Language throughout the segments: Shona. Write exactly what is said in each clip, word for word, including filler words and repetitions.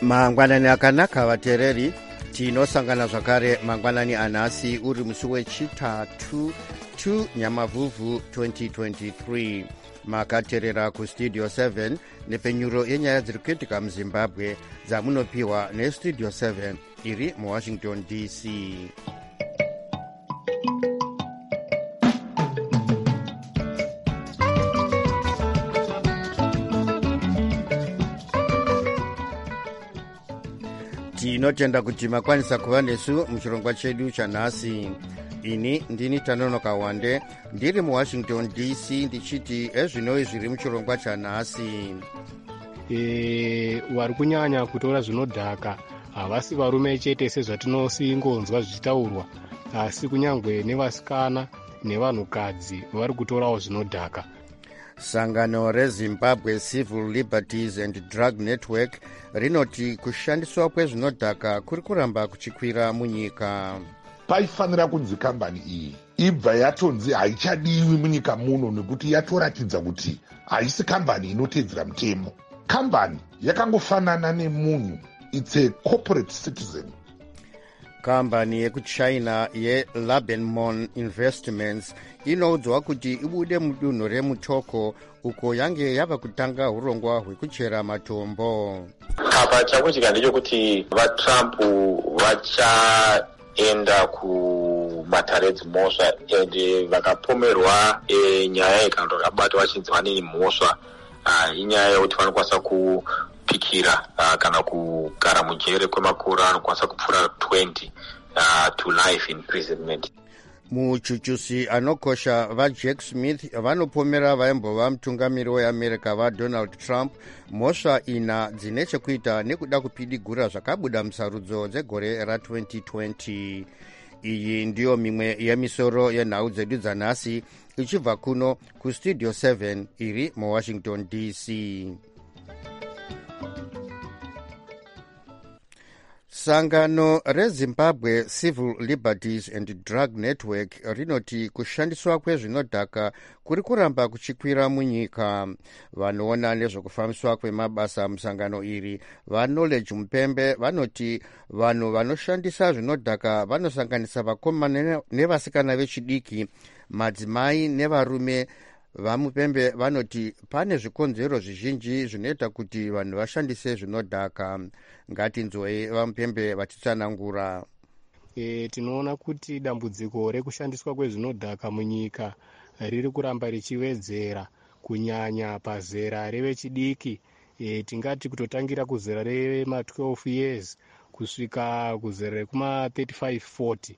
mangwanani akanaka vateereri, tinosangana zvakare mangwanani anhasi uri musi wechitatu two nyamavhuvhu twenty twenty-three. Makateerera kustudio seven nepenyuro yenyaya dziri kuitika muzimbabwe dzamunopiwa nestudio seven iri muwashington D C. Tinotenda kuti makwanisa kuva nesu muchirongwa chedu chanhasi. Ini ndini Tanonoka Wande ndiri muwashington D C ndichiti ezvinoi zviri muchirongwa chanhasi. E, vari kunyanya kutora zvinodhaka havasi varume chete sezvatinosingozwa zvichitaurwa, asi kunyangwe nevasikana nevanhukadzi vari kutorawo zvinodhaka. Sangano reZimbabwe Civil Liberties and Drug Network rinoti kushandiswa kwezvinodhaka kuri kuramba kuchikwira munyika. Paifanira kunzi kambani iyi ibva yatonzi haichadiwi munyika muno nekuti yatoratidza kuti haisi kambani inotedzera mutemo. Kambani yakangofanana nemunhu, it's a corporate citizen. Kambani yekuchina yeLabenmon Investments inoudzwa kuti ibude mudunhu remutoko uko yange yava kutanga urongwa hwekuchera matombo. Apa chakuitika ndechekuti vaTrump vachaenda kumatare dzimhosva ende vakapomerwa e, nyaya ikando rakabata vachinzi vanini mhosva uh, inyaya yekuti vanokwanisa kupikira uh, kana kugara mujere kwemakore anokwanisa kupfuura twenty uh, to life imprisonment. Muchuchusi anokosha vaJack Smith vanopomera vaimbova mutungamiri weAmerica vaDonald Trump mhosva ina dzine chekuita nekuda kupidigura zvakabuda musarudzo dzegore ratwenty twenty. Iyi ndiyo mimwe yemisoro yenhau dzedu dzanhasi ichibva kuno kustudio seven iri muwashington D C. Sangano reZimbabwe Civil Liberties and Drug Network rinoti kushandiswa kwezvinodhaka kuri kuramba kuchikwira munyika. Vanoona nezvekufambiswa kwemabasa musangano iri vaKnowledge Mupembe vanoti vanhu vanoshandisa zvinodhaka vanosanganisa vakomana nevasikana vechidiki, madzimai nevarume. VaMupembe vanoti pane zvikonzero zvizhinji zvinoita kuti vanhu vashandise zvinodhaka. Ngatinzwei vaMupembe vachitsanangura. E, tinoona kuti dambudziko rekushandiswa kwezvinodhaka munyika riri kuramba richiwedzera kunyanya pazera revechidiki. E, tingati kutotangira kuzera rema twelve years kusvika kuzera rekuma thirty-five forty.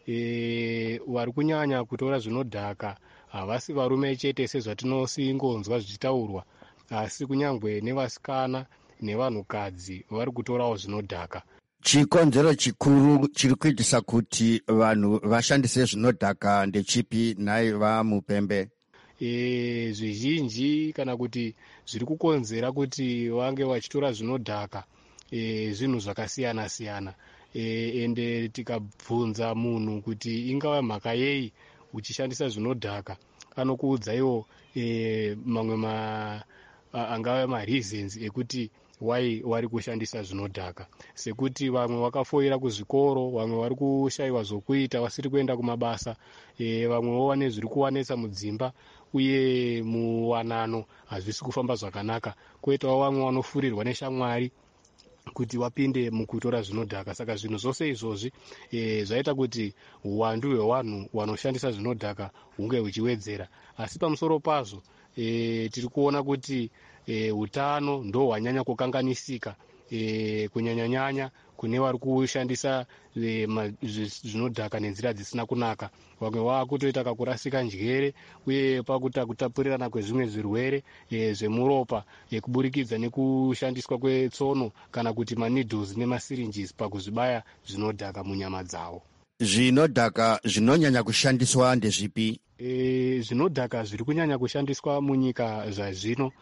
E, vari kunyanya kutora zvinodhaka havasi varume chete sezvatinosingozwa zvichitaurwa, asi kunyangwe nevasikana nevanhukadzi vari kutorawo zvinodhaka. Chikonzero chikuru chiri kuitisa kuti vanhu vashandise zvinodhaka ndechipi nhai vaMupembe? E, zvizhinji kana kuti zviri kukonzera kuti vange vachitora zvinodhaka e, zvinhu zvakasiyana siyana. E, ende tikabvunza munhu kuti ingava mhaka yei uchishandisa zvinodhaka, anokuudzaiwo e, mamwe ma, angava mareasons ekuti why vari kushandisa zvinodhaka, sekuti vamwe vakafoira kuzvikoro, vamwe vari kushayiwa zvokuita vasiri kuenda kumabasa, e, vamwewo vane zviri kuwanetsa mudzimba uye muwanano hazvisi kufamba zvakanaka, kwoitawo vamwe vanofurirwa neshamwari kuti wapinde mukutora zvinodhaka. Saka zvinhu zvose izvozvi e, zvaita kuti uwandu hwevanhu vanoshandisa zvinodhaka hunge huchiwedzera. Asi pamusoro pazvo e, tiri kuona kuti e, utano ndo hwanyanya kukanganisika e, kunyanyanyanya kune vari kushandisa e, zvinodhaka nenzira dzisina kunaka. Vamwe vakutoita kakurasika njere uye pakuta kutapurirana kwezvimwe zvirwere e, zvemuropa e, kuburikidza nekushandiswa kwetsono kana kuti maneedles nemasirinjis pakuzvibaya zvinodhaka munyama dzavo. Zvinodhaka zvinonyanya kushandiswa ndezvipi? e, zvinodhaka zviri kunyanya kushandiswa munyika zvazvino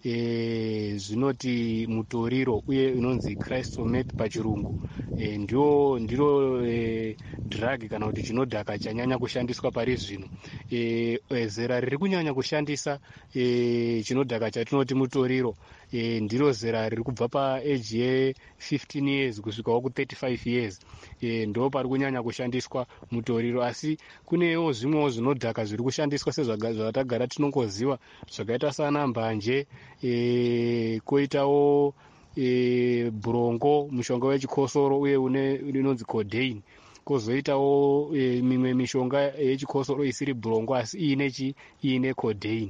e, zvinoti mutoriro uye inonzi crystal meth pachirungu e, ndio ndiro e, drug kana kuti chinodhaka chanyanya kushandiswa pari zvino e, e, zera riri kunyanya kushandisa e, chinodhaka chatinoti mutoriro e, ndiro zera riri kubva paeji ye-fifteen years kusvikawo ku-thirty-five years e, ndo pari kunyanya kushandiswa mutoriro, asi kunewo zvimwewo zvinodhaka zviri kushandiswa sezvatagara tinongoziva zvakaita sana mbanje e, koitawo e, burongo mushonga wechikosoro uye une inonzi codeine, kozoitawo e, mimwe mishonga yechikosoro isiri burongo asi iine chi iine codeine.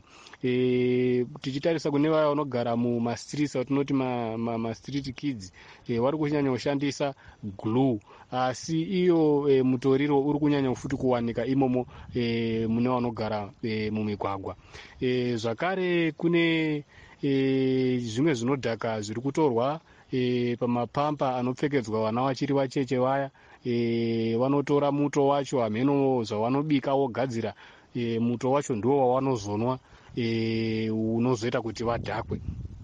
E, tichitarisa kune vaya vanogara mumastreets atinoti mastreet ma, ma kids e, vari kunyanya kushandisa glue, asi iyo e, mutoriro uri kunyanya futi kuwanika imomo e, mune vanogara e, mumigwagwa e, zvakare kune e, zvimwe zvinodhaka zviri kutorwa e, pamapampa anopfekedzwa vana vachiri vacheche vaya e, vanotora muto wacho hameno zvavanobika vogadzira e, muto wacho ndiwo wavanozonwa e, unozoita kuti vadhakwe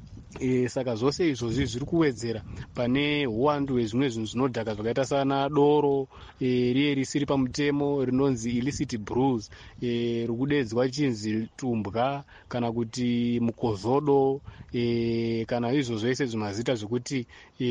e, saka zvose izvozvi zviri kuwedzera pane uwandu hwezvimwe zvinhu zvinodhaka zvakaita sana doro e, riye risiri pamutemo rinonzi illicit brews e, rikudedzwa chinzi tumbwa kana kuti mukozodo e, kana izvo zvese zvimazita zvekuti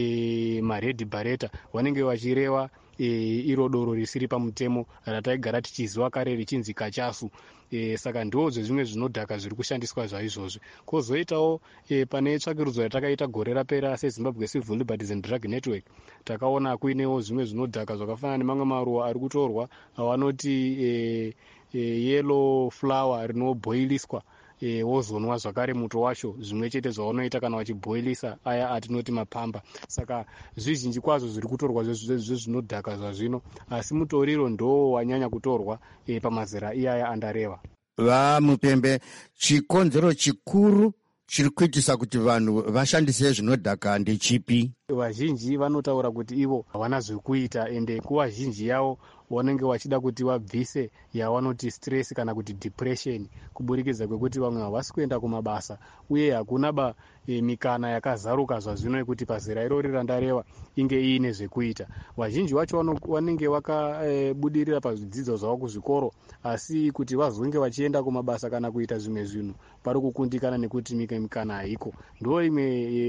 e, mared barretta vanenge vachireva e, iro doro risiri pamutemo rataigara tichiziva kare richinzi kachasu. E, saka ndo zvezvimwe zvinodhaka zviri kushandiswa zvaizvozvi. Kozoitawo e, pane tsvakirudzo yatakaita gore rapera seZimbabwe Civil Liberties and Drug Network takaona kuinewo zvimwe zvinodhaka zvakafanana nemamwe maruva ari kutorwa avanoti e, e, yellow flower rinobhoiliswa e, wozonwa zvakare muto wacho zvimwe chete zvavanoita kana vachibhoilisa aya atinoti mapamba. Saka zvizhinji kwazvo zviri kutorwa zvezvinodhaka zvazvino, asi mutoriro ndo wanyanya kutorwa e, pamazera iyaya andareva. Vamupembe, chikonzero chikuru chiri kuitisa kuti vanhu vashandise zvinodhaka ndechipi? Vazhinji vanotaura kuti ivo havana zvekuita ende kuvazhinji yavo vanenge vachida kuti vabvise yavanoti stress kana kuti depression kuburikidza kwekuti vamwe havasi kuenda kumabasa uye hakuna ba e, mikana yakazaruka zvazvino yekuti pazera irori randareva inge iine zvekuita. Vazhinji vacho vanenge vakabudirira e, pazvidzidzo zvavo kuzvikoro, asi kuti vazonge vachienda kumabasa kana kuita zvimwe zvinhu pari kukundikana nekuti mike mikana haiko. Ndo imwe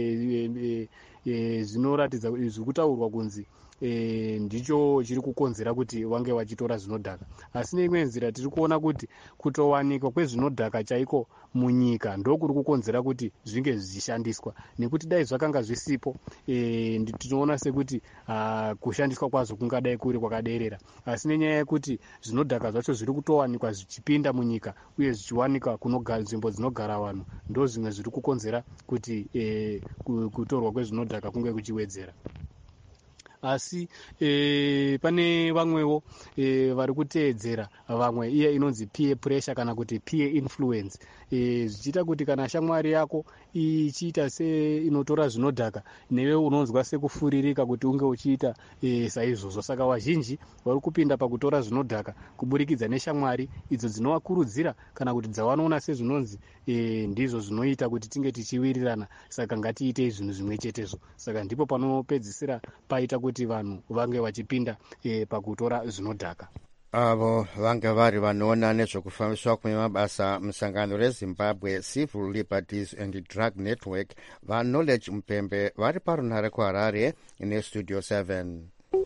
e, e, e, zvinoratidza zviri kutaurwa kunzi E, ndicho chiri kukonzera kuti vange vachitora zvinodhaka, asi neimwe nzira tiri kuona kuti kutowanikwa kwezvinodhaka chaiko munyika ndokuri kukonzera kuti zvinge zvichishandiswa, nekuti dai zvakanga zvisipo e, tinoona sekuti a, kushandiswa kwazvo kungadai kuri kwakaderera, asi nenyaya yekuti zvinodhaka zvacho zviri kutowanikwa zvichipinda munyika uye zvichiwanikwa kunogara nzvimbo dzinogara vanhu, ndo zvimwe zviri kukonzera kuti e, kutorwa kwezvinodhaka kunge kuchiwedzera. Asi e, pane vamwewo e, vari kuteedzera vamwe iye inonzi peer pressure kana kuti peer influence e, zvichiita kuti kana shamwari yako ichiita se inotora zvinodhaka newe unonzwa sekufuririka kuti unge uchiita e, saizvozvo. Saka vazhinji vari kupinda pakutora zvinodhaka kuburikidza neshamwari idzo dzinovakurudzira kana kuti dzavanoona sezvinonzi e, ndizvo zvinoita kuti tinge tichiwirirana, saka ngatiite zvinhu zvimwe chetezvo. Saka ndipo panopedzisira paita kuti kuti vanhu vange vachipinda e, pakutora zvinodhaka. Avo vange vari vanoona nezvekufambiswa kwemabasa musangano reZimbabwe Civil Liberties and Drug Network vaKnowledge Mupembe vari parunhare kuHarare nestudio seven.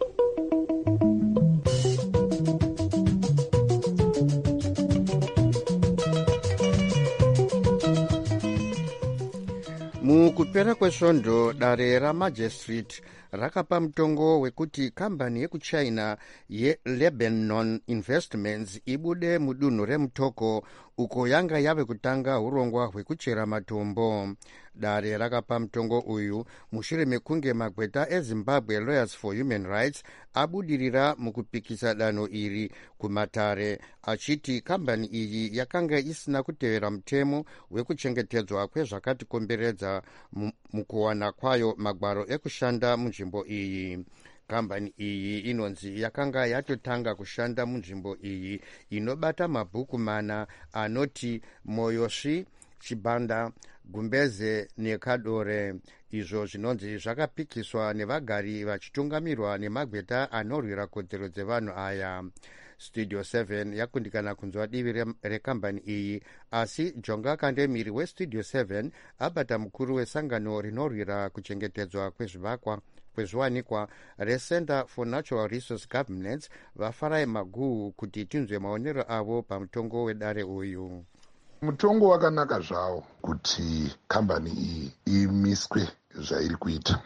Mukupera kwesvondo dare ramajistrate rakapa mutongo wekuti kambani yekuchina yeLebanon Investments ibude mudunhu remutoko uko yanga yave kutanga urongwa hwekuchera matombo. Dare rakapa mutongo uyu mushure mekunge magweta eZimbabwe Lawyers for Human Rights abudirira mukupikisa danho iri kumatare achiti kambani iyi yakanga isina kutevera mutemo wekuchengetedzwa kwezvakatikomberedza mukuwana kwayo magwaro ekushanda munzvimbo iyi. kambani iyi inonzi yakanga yatotanga kushanda munzvimbo iyi inobata mabhuku mana anoti moyosvi, chibanda, gumbeze nekadore. Izvo zvinonzi zvakapikiswa nevagari vachitungamirwa nemagweta anorwira kodzero dzevanhu aya. Studio seven yakundikana kunzwa divi rekambani iyi, asi Jonga Kandemiri weStudio seven abata mukuru wesangano rinorwira kuchengetedzwa kwezvivakwa kwezviwanikwa reCenter for Natural Resource Governance vafarai maguhu kuti tinzwe maonero avo pamutongo wedare uyu. Mutongo wakanaka zvawo kuti kambani iyi imiswe zvairi kuita,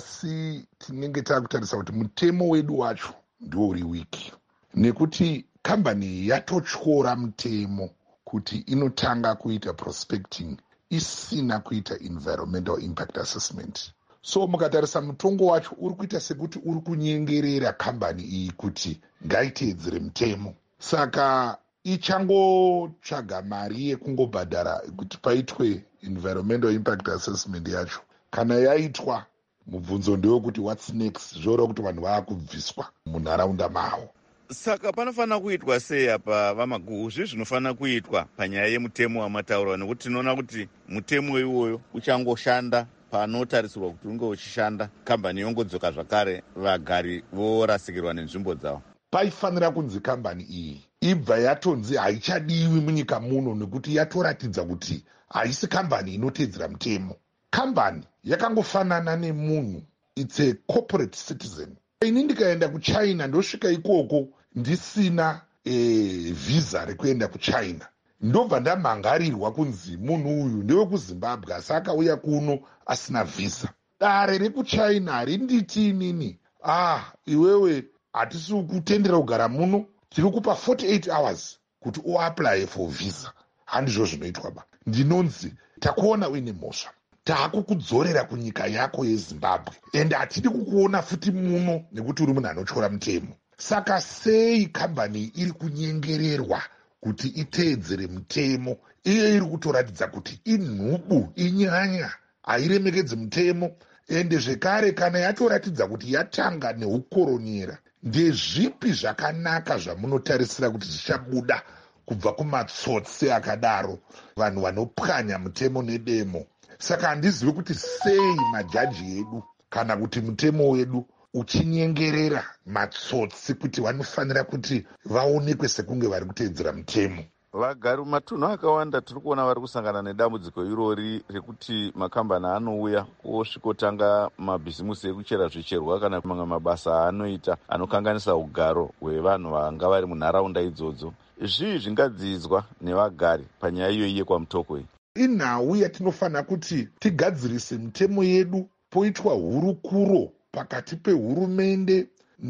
asi tinenge takutarisa kuti mutemo wedu wacho ndiwo uri wiki, nekuti kambani iyi yatotyora mutemo kuti inotanga kuita prospecting isina kuita environmental impact assessment. So mukatarisa mutongo wacho uri kuita sekuti uri kunyengerera kambani iyi kuti ngaiteedzere mutemo. Saka ichangotsvaga mari yekungobhadhara kuti paitwe environmental impact assessment yacho. Kana yaitwa, mubvunzo ndewekuti what's next, zvoreva kuti vanhu vaakubviswa munharaunda mavo. Saka panofanira kuitwa sei apa vamaguhu? Zvi zvinofanira kuitwa panyaya yemutemo wamataura, nekuti tinoona kuti mutemo iwoyo uchangoshanda panotarisirwa kuti unge uchishanda, kambani yongodzoka zvakare, vagari vorasikirwa nenzvimbo dzavo. Paifanira kunzi kambani iyi ibva yatonzi haichadiwi munyika muno nekuti yatoratidza kuti haisi kambani inoteedzera mutemo. Kambani yakangofanana nemunhu, it's a corporate citizen. Ini ndikaenda kuChina ndosvika ikoko ndisina e, visa rekuenda kuChina, ndobva ndamhangarirwa kunzi munhu uyu ndewekuZimbabwe asi akauya kuno asina visa. Dare rekuChina harinditi inini, ah iwewe hatisi kutendera kugara muno, tiri kupa forty-eight hours kuti uapply for visa. Handizvo zvinoitwa ba. Ndinonzi takuona uine mhosva, taakukudzorera kunyika yako yeZimbabwe, ende hatidi kukuona futi muno nekuti uri munhu anotyora mutemo. Saka sei kambani iri kunyengererwa kuti iteedzere mutemo? Iyo iri kutoratidza kuti inhubu, inyanya, hairemekedzi mutemo. Ende zvekare kana yatoratidza kuti yatanga neukoronyera, ndezvipi zvakanaka zvamunotarisira kuti zvichabuda kubva kumatsotsi akadaro, vanhu vanopwanya mutemo nedemo? Saka handizivi kuti sei majaji edu kana kuti mutemo wedu uchinyengerera matsotsi kuti vanofanira kuti vaonekwe sekunge vari kuteedzera mutemo. Vagari mumatunhu akawanda tiri kuona vari kusangana nedambudziko irori rekuti makambani anouya osvikotanga mabhizimusi ekuchera zvicherwa kana mamwe mabasa aanoita anokanganisa ugaro hwevanhu vanga vari munharaunda idzodzo. Zvii zvingadzidzwa nevagari panyaya iyoyi yekwamutoko iyi? Inhau yatinofanira kuti tigadzirise mitemo yedu, poitwa hurukuro pakati pehurumende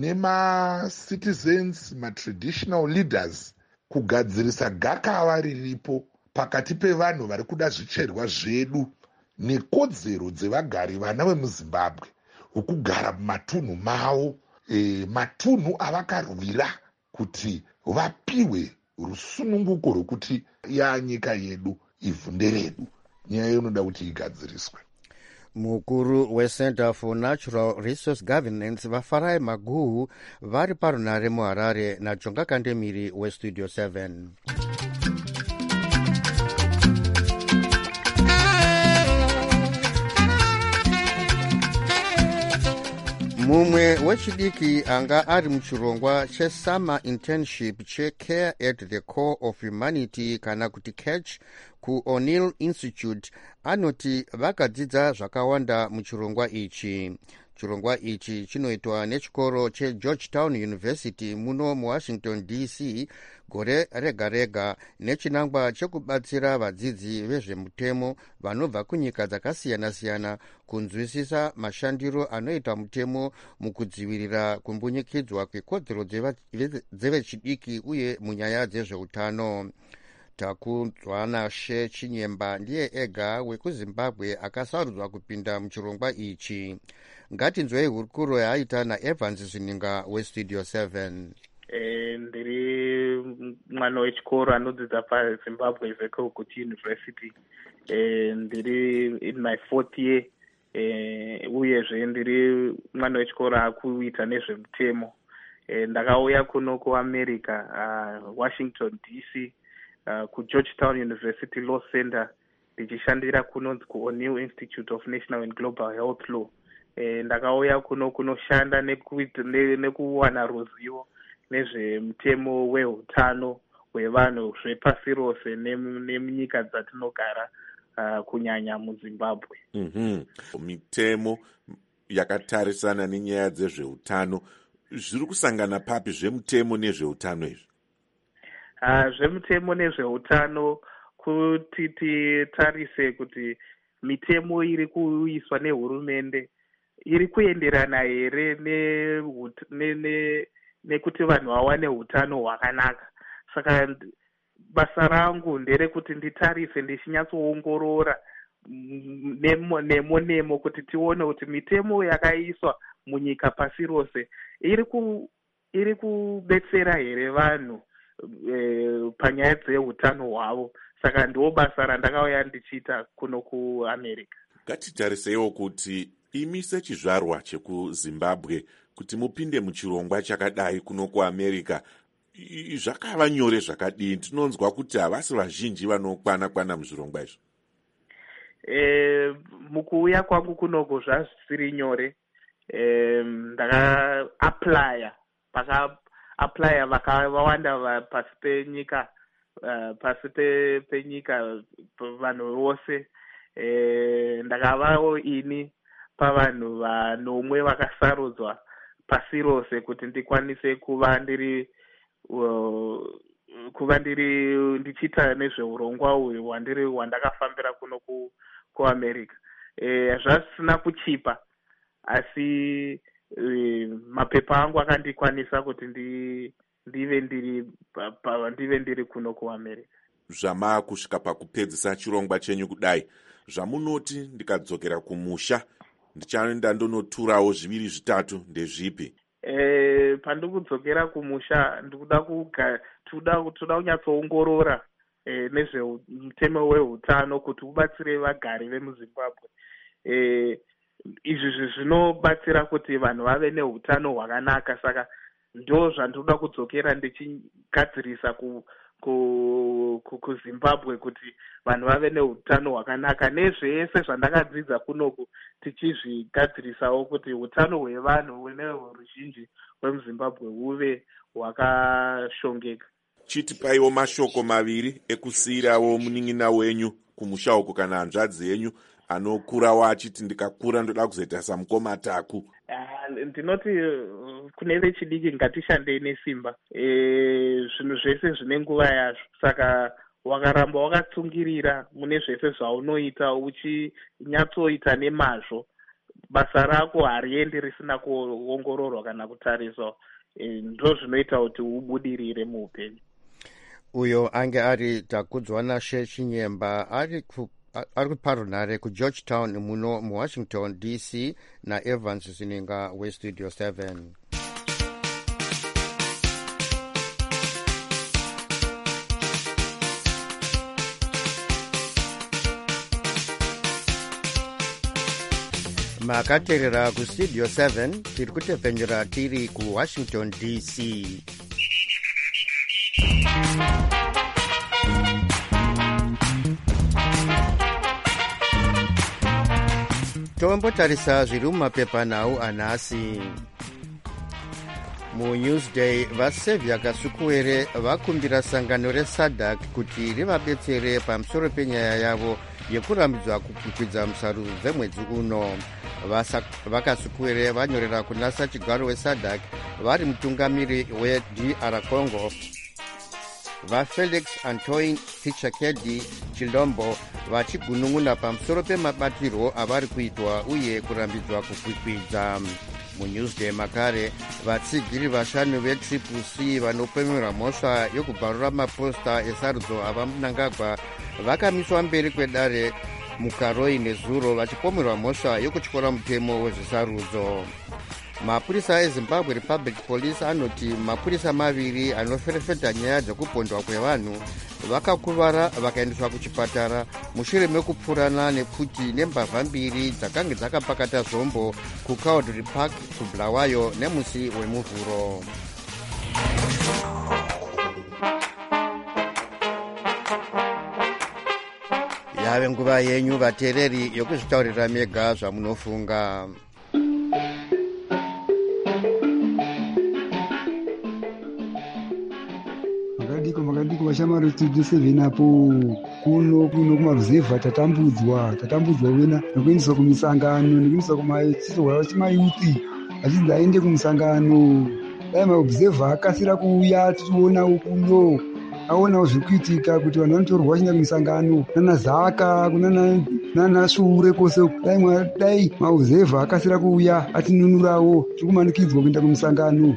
nema-citizens, ma-traditional leaders, kugadzirisa gakava riripo pakati pevanhu vari kuda zvicherwa zvedu nekodzero dzevagari vana vemuZimbabwe wokugara mumatunhu mavo, e, matunhu avakarwira kuti vapiwe rusununguko rwekuti yanyika yedu, ivhu nderedu. Nyaya inoda kuti igadziriswe. Mukuru weCenter for Natural Resource Governance vafarai maguhu vari parunare muHarare naJonga Kandemiri weStudio seven. Mumwe wechidiki anga ari muchirongwa chesummer internship cheCare at the Core of Humanity kana kuti CATCH kuO'Neill Institute anoti vakadzidza zvakawanda muchirongwa ichi. Chirongwa ichi chinoitwa nechikoro cheGeorgetown University muno muWashington D C gore rega rega nechinangwa chekubatsira vadzidzi vezvemutemo vanobva kunyika dzakasiyana-siyana kunzwisisa mashandiro anoita mutemo mukudzivirira kumbunyikidzwa kwekodzero dzevechidiki uye munyaya dzezveutano. Takunzwana She Chinyemba ndiye ega wekuZimbabwe akasarudzwa kupinda muchirongwa ichi. Ngatinzwei hurukuro yaaita naEvans Zvininga weStudio seven. Eh, ndiri mwana wechikoro anodzidza paZimbabwe Vekekuti University. Eh, ndiri in my fourth year e, uyezve ndiri mwana wechikoro akuita nezvemutemo. E, ndakauya kuno kuamerica, uh, Washington D C, uh, kuGeorgetown University Law Center, ndichishandira kunonzi kuO'Neill Institute of National and Global Health Law. E, ndakauya kuno kunoshanda nekuwana ruzivo nezvemutemo wehutano hwevanhu zvepasi rose nemunyika dzatinogara, uh, kunyanya muZimbabwe. Mm-hmm. Mitemo yakatarisana nenyaya dzezveutano zviri kusangana papi zvemutemo nezveutano izvi? Uh, zvemutemo nezveutano kuti titarise kuti mitemo iri kuiswa nehurumende iri kuenderana here nekuti ne, ne, ne vanhu vawane hutano hwakanaka. Saka basa rangu nderekuti nditarise ndichinyatsoongorora nemo nemo nemo kuti tione kuti mitemo yakaiswa munyika pasi rose iri ku iri kubetsera here vanhu e, panyaya dzehutano hwavo. Saka ndiwo basa randakauya ndichiita kuno kuAmerica. Ngatitariseiwo kuti imi sechizvarwa chekuZimbabwe kuti mupinde muchirongwa chakadai kuno kuAmerica zvakava nyore zvakadii? Tinonzwa kuti havasi vazhinji vanokwana kwana muzvirongwa izvo. E, mukuuya kwangu kunoko zvasiri nyore. E, ndaka-aplya paka-aplya vakawanda pasi penyika, uh, pasi pe, penyika vanhu vose. E, ndakavawo ini pavanhu vanomwe vakasarudzwa pasi rose kuti ndikwanise kuva ndiri uh, kuva ndiri ndichiita nezveurongwa uyu wandiri wandakafambira kuno ku kuAmerica. E, zvasina kuchipa asi e, mapepa angu akandikwanisa kuti ndi ndive ndiri pa, pa, ndive ndiri kuno kuAmerica. Zvama kusvika pakupedzisa chirongwa chenyu kudai, zvamunoti ndikadzokera kumusha ndichaenda ndonoturawo zviviri zvitatu ndezvipi? E, pandikudzokera kumusha ndikuda kuga tuda tuda kunyatsoongorora e, nezvemutemo wehutano kuti ubatsire vagari vemuZimbabwe. E, izvi zvinobatsira kuti vanhu vave nehutano hwakanaka. Saka ndo zvandinoda kudzokera ndichigadzirisa ku ku kuZimbabwe kuti vanhu vave nehutano hwakanaka, nezvese zvandakadzidza kunoku tichizvigadzirisawo kuti hutano hwevanhu neruzhinji rwemuZimbabwe huve hwakashongeka. Chitipaiwo mashoko maviri ekusiyirawo munin'ina wenyu kumusha uko kana hanzvadzi yenyu anokurawo achiti ndikakura ndoda kuzoita samukoma taku. Uh, ndinoti uh, kune vechidiki ngatishandei nesimba. E, zvinhu zvese zvine nguva yazvo. Saka wakaramba wakatsungirira mune zvese zvaunoita uchinyatsoita nemazvo, basa rako hariendi risina kuongororwa kana kutariswa. E, ndo zvinoita kuti ubudirire muupenyu. Uyo ange ari Takudzwa Nashe Chinyemba ari ku ari kuparunare kuGeorgetown muno muWashington D C naEvans Zininga weStudio seven. Makaterera kuStudio seven tiri kutepfenyera tiri kuWashington D C. Tombotarisa zviri mumapepa nhau anhasi. MuNewsday vaSevia Kasukuwere vakumbira sangano reSADC kuti rivabetsere pamusoro penyaya yavo yekurambidzwa kukwikwidzwa musarudzo dzemwedzi uno. VaKasukuwere vanyorera kunasa chigaro weSADC vari mutungamiri weD R Congo vaFelix Antoine Tshisekedi Chilombo vachigunun'una pamusoro pemabatirwo avari kuitwa uye kurambidzwa kukwikwidza. MuNewsday makare vatsigiri vashanu veTriple C vanopemerwa mhosva yokubvarura maposta esarudzo ava Mnangagwa vakamiswa mberi kwedare muKaroi nezuro vachipomerwa mhosva yokutyora mutemo wezvesarudzo. mapurisa ezimbabwe republic police anoti mapurisa maviri anoferefeta nyaya dzekupondwa kwevanhu vakakuvara vakaendeswa kuchipatara mushure mekupfurana nepfuti nembavha mbiri dzakange dzakapakata zvombo kucowdry park kubulawayo nemusi wemuvhuro. yave nguva yenyu vateereri yokuzvitaurira mega zvamunofunga. makadiko makadiko vashamari studio seven apo kuno kuno kumaruzevha tatambudzwa tatambudzwa wena nekuendeswa kumisangano nekuendeswa kumachitorwa chimayuthi achinzi aende kumusangano. dai maobserva akasira kuuya tichionawo kuno aonawo zvikuitika kuti vanhu vanotorwa vachienda kumisangano nana zaka kunana shure kwose. dai maobserva akasira kuuya atinunurawo tikumanikidzwa kuenda kumisangano.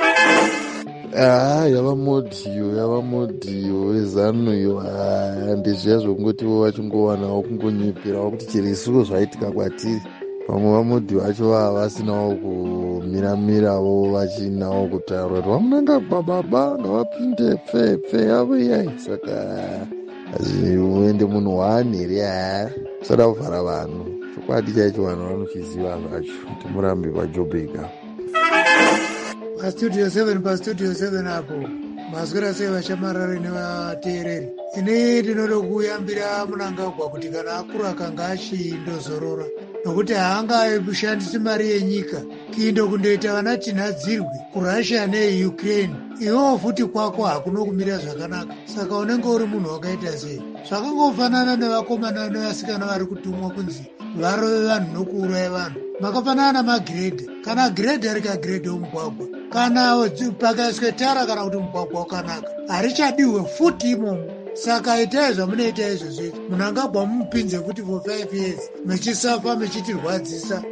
Ah, yava modhiyo yava modhiyo wezano iyo handizviya zvokungotivo vachingowanawo kungonyeperawo kuti chero isuwo zvaitika kwatiri. vamwe vamodhiyo vacho vava vasinawo kumiramirawo vachinawo kutaura kuti vamunanga bababa ngavapinde pfepfe yavo iyai. saka uende munhu waanheri haa sada kuvhara vanhu chokwadi chaicho vanhu vanochiziva zvacho kuti murambe pajobheka. pastudio seven pastudio seven apo maswera sei vachamarari nevateereri. ini ndinoda kuyambira Mnangagwa kuti kana akura akanga achindozorora nokuti haangashandisi mari yenyika kuindo kundoita vana tinhadzirwe kurussia neUkraine. iwewo futi kwako hakuno kumira zvakanaka. saka unenge uri munhu wakaita sei? zvakangofanana nevakomana nevasikana vari kutumwa kunzi varove vanhu nokuuraya vanhu. makafanana namagiredha. kana giredha rikagiredha mugwagwa kana pakaiswe tara kana kuti mugwagwa wakanaka harichadiwe futi imomo. saka itai zvamunoita izvozvo. Mnangagwa mumupinze kuti for five years mechisafa mechitirwadzisa.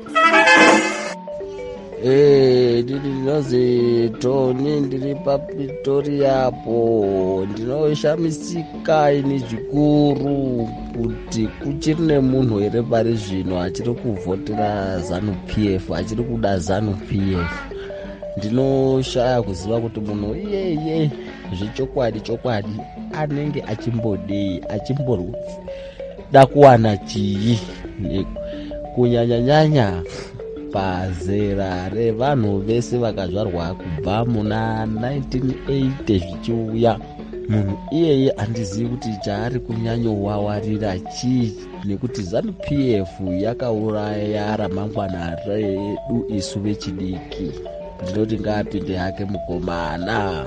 Eh, ndiri ndinozi Tony ndiri paPitoriapo. Ndinoshamisika ini zvikuru kuti kuchiri nemunhu here pari zvino achiri kuvhotera ZANU P F, achiri kuda ZANU P F. Ndinoshaya kuziva kuti munhu iyeye zvechokwadi chokwadi anenge achimbodei achimboda kuwana chii kunyanyanyanya pazera revanhu vese vakazvarwa kubva muna nineteen eighty zvichiuya. munhu iyeye handizivi kuti chaari kunyanyowawarira chii nekuti ZANU P F yakauraya ramangwana redu isu vechidiki. ndinoti ngaapinde hake mukomana.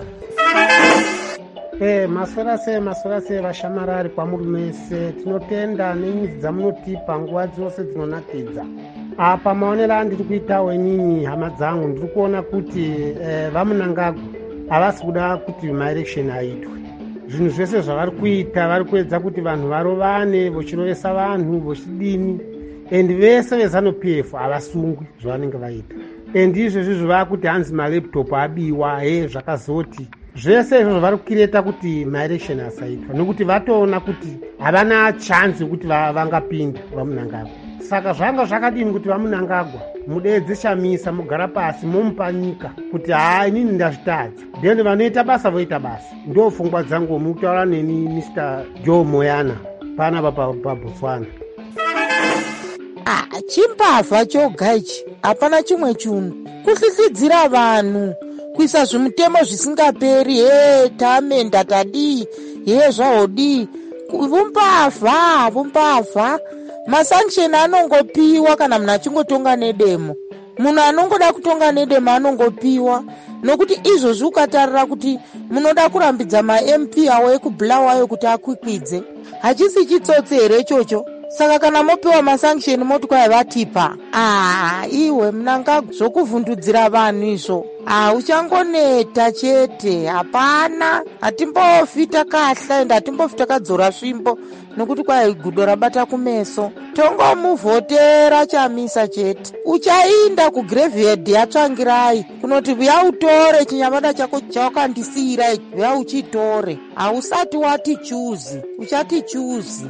Eh, maswera sei maswera sei vashamarari kwamuri mese. tinotenda nenyudzi dzamunotipa nguva dzose dzinonakidza. apa maonero andiri kuitawo nyinyi hama dzangu ndiri kuona kuti eh, vaMnangagwa havasi kuda kuti maelection aitwe. zvinhu zvese zvavari kuita vari kuedza kuti vanhu varovane vochirovesa vanhu vochidini. endi vese vezANU P F havasungwi zvavanenge vaita. endi izvezvi zvava kuti hanzi malaptop abiwa he zvakazoti zvese izvozvo vari kukireta kuti maelection asaitwa nokuti vatoona kuti havana chance yekuti vangapinda vaMnangagwa. saka zvanga zvakadini kuti vaMnangagwa mudedze shamisa mugara pasi momupa nyika kuti haa inini ndazvitadza then vanoita basa voita basa. ndo pfungwa dzangu mukutaura neni Mister Joe Moyana panapa paBotswana. ah, chimbavha choga ichi hapana chimwe chunhu kuhlihlidzira vanhu kuisa zvimutemo zvisingaperi. he tamenda tadii he zvahodii vumbavha vumbavha. masanction anongopiwa kana munhu achingotonga nedemo. munhu anongoda kutonga nedemo anongopiwa nokuti izvozvi ukatarira kuti munoda kurambidza ma-M P awo ekubulawayo kuti akwikwidze hachisi chitsotsi here ichocho. saka kana mopiwa masanction moti kwai vatipa ah, iwe Mnangagwa zvokuvhundudzira vanhu izvo ah, uchangoneta chete. hapana hatimbofi takahla ende hatimbofi takadzora svimbo nokuti kwai gudo rabata kumeso. tongomuvhotera chamisa chete. uchainda kugraveyard yatsvangirai kunoti vuya utore chinyamada chako chawakandisiyira vuya uchitore. hausati wati chuzi uchati chuzi.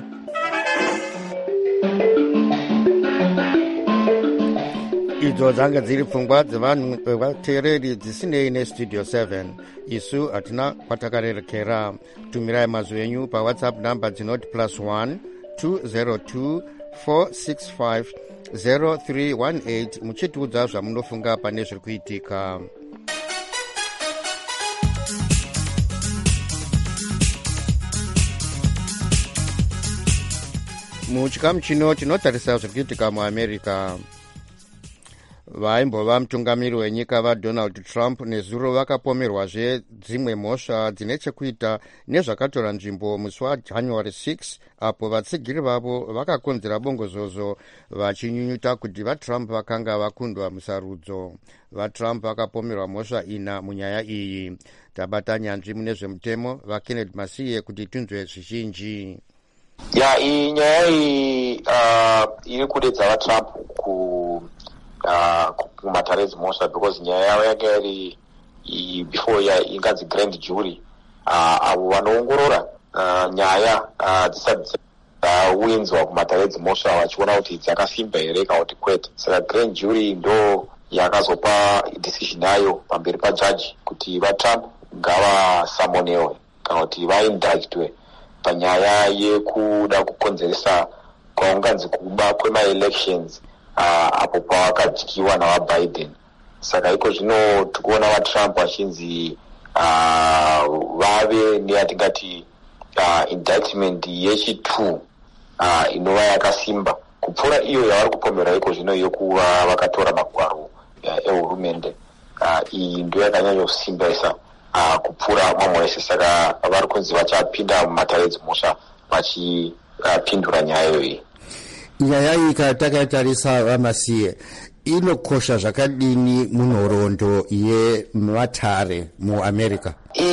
idzo dzanga dziri pfungwa dzevanhu vateereri dzisinei nestudio seven. Isu hatina kwatakarerekera. Tumirai mazwi enyu pawhatsapp namba dzinoti plus one two zero two four six five zero three one eight muchitiudza zvamunofunga pane zviri kuitika. Muchikamu chino tinotarisa zviri kuitika muamerica. Vaimbova mutungamiri wenyika vaDonald Trump nezuro vakapomerwazve dzimwe mhosva dzine chekuita nezvakatora nzvimbo musi waJanuary sixth, apo vatsigiri vavo vakakonzera bongozozo vachinyunyuta kuti vaTrump vakanga vakundwa musarudzo. VaTrump vakapomerwa mhosva ina munyaya iyi. Tabata nyanzvi mune zvemutemo vaKenneth Masiye kuti tinzwe zvizhinji. Ya, iyi nyaya iyi uh, iri kudedza vaTrump ku uh, kumatarezi mhosva because nyaya yavo yanga iri before ya inganzi grand jury uh, avo vanoongorora uh, nyaya uh, dzisati dzawinzwa kumatarezi mhosva vachiona kuti dzakasimba here kana kuti kwete. Saka grand jury ndo yakazopa decision yayo pamberi pajaji kuti vaTrump ngavasamonewe kana kuti vaindictwe panyaya yekuda kukonzeresa kwaunganzi kuba kwema-elections uh, apo pavakadyiwa navaBiden. Saka iko zvino tikuona vaTrump vachinzi uh, vave neyatingati uh, indictment yechi-two uh, inova yakasimba kupfuura iyo yavari kupomera iko zvino yokuva vakatora magwaro uh, ehurumende. Uh, iyi ndo yakanyanyosimbaisa Uh, kupfuura mamwe ese. Saka vari kunzi vachapinda mumataredzi mhosva vachipindura uh, nyaya iyoyi. Nyaya iyi kana takaitarisa vaMasiye inokosha zvakadini munhoroondo yevatare muAmerica?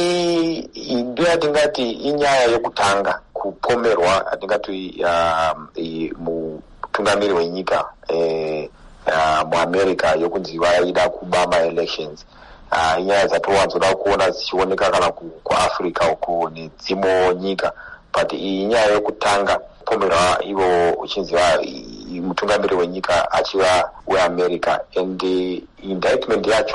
Iyi ndo yatingati inyaya yekutanga kupomerwa atingati uh, mutungamiri wenyika eh, uh, muAmerica yokunzi vaida kuba ma-elections. Uh, inyaya dzatowanzoda kuona dzichioneka kana kuafrica uko nedzimwe nyika, but iyi nyaya yekutanga pomerwa ivo uchinzi mutungamiri wenyika achiva weAmerica. And the indictment yacho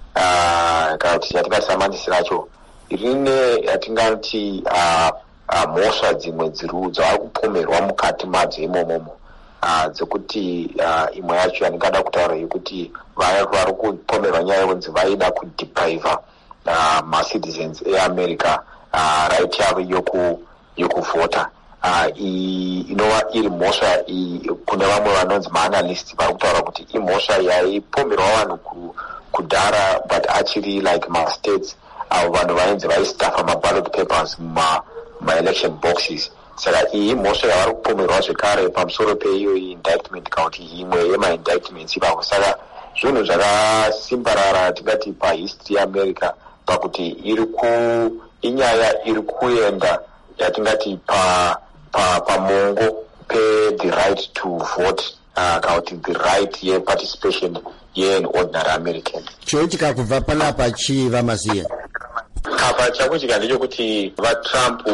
uh, kana kuti yatingati samanisi racho rine yatingati uh, uh, mhosva dzimwe dziri kupomerwa mukati madzo imomomo. Uh, dzekuti uh, imwe yacho yandingada kutaura yekuti vaya vari kupomerwa nyaya yekunzi vaida kudepriva uh, macitizens eAmerica uh, right yavo yoku yokuvhota. Uh, inova iri mhosva kune vamwe vanonzi maanalyst vari kutaura kuti imhosva yaipomerwa vanhu kudhara but achiri like mastates avo vanhu vainzi vaistafa maballot papers mumaelection boxes. Saka iyi mhosva yavari kupomerwa zvekare pamusoro peiyo indictment kana kuti imwe yemaindictments ipapo. Saka zvinhu zvakasimbarara tingati pahistory yeAmerica pakuti iri ku inyaya iri kuenda yatingati pa pa pamongo pe the right to vote uh, kana kuti the right yeparticipation yean ordinary American. Choitika kubva panapa chii vaMasiye? Apa chakuitika ndechekuti vaTrump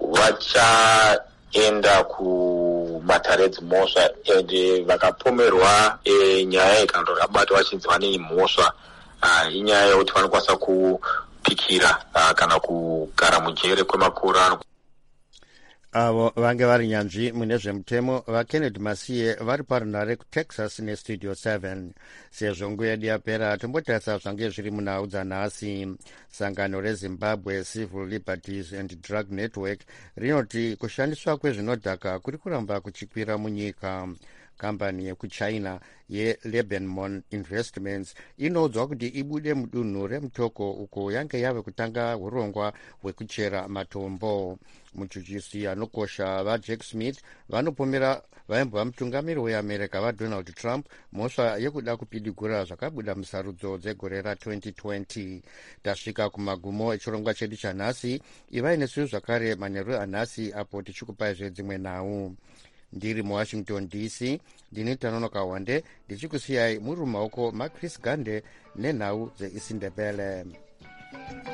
vachaenda kumataredzi mhosva ende vakapomerwa e, nyaya ikando rakabata vachinzi vane mhosva uh, inyaya yekuti vanokwanisa kupikira uh, kana kugara mujere kwemakore ano. Avo vange vari nyanzvi mune zvemutemo vaKenneth Masiye vari parunhare kuTexas nestudio seven. Sezvo nguva yedu yapera tombotarisa zvange zviri munhau dzanhasi. Sangano reZimbabwe Civil Liberties and Drug Network rinoti kushandiswa kwezvinodhaka kuri kuramba kuchikwira munyika. Kambani yekuchina yeLebanon Investments inoudzwa kuti ibude mudunhu remutoko uko yange yave kutanga urongwa hwekuchera matombo. Muchuchisi anokosha vaJack Smith vanopomera vaimbova mutungamiri weAmerica vaDonald Trump mhosva yekuda kupidigura zvakabuda musarudzo dzegore ratwenty twenty. Tasvika kumagumo echirongwa chedu chanhasi. Ivai nesu zvakare manheru anhasi apo tichikupai zvedzimwe nhau. Ndiri muWashington D C ndini Tanonoka Wande ndichikusiyai muri mumaoko maChris Gande nenhau dzeIsindebele.